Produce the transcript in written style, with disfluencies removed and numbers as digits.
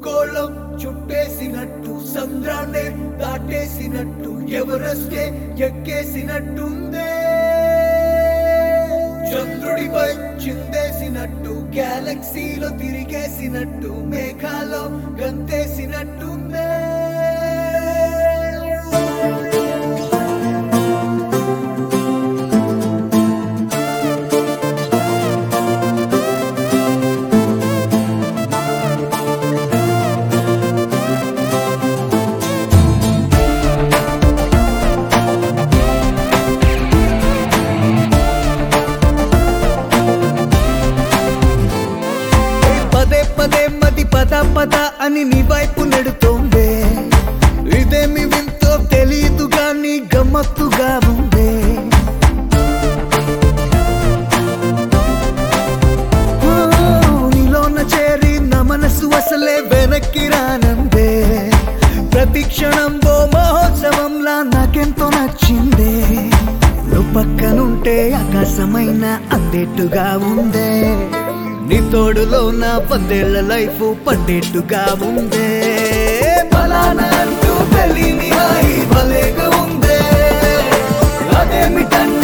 భూగోళం చుట్టేసినట్టు సంద్రాన్నే దాటేసినట్టు ఎవరెస్టే ఎక్కేసినట్టుందే చంద్రుడిపై చిందేసినట్టు గ్యాలక్సీలో తిరిగేసినట్టు మేఘాలో గంతేసినట్టుందే పదే మది పద పద అని నీ వైపు నెడుతోందే ఇదేమి వింతో తెలీదు గాని గమ్మత్తుగా ఉందే నీలోన చేరి నా మనసు అసలే వెనక్కి రానందే ప్రతి క్షణం ఓ మహోత్సవంలా నాకెంతో నచ్చిందే నువ్వు పక్కనుంటే ఆకాశమైన అందేట్టుగా ఉందే నీ తోడులో నా 10 ఏళ్ల లైఫ్ పండేట్టుగా ఉందే ఫలానా అంటూ తెలియని హాయి భలేగా ఉందే అదేమిటన్నా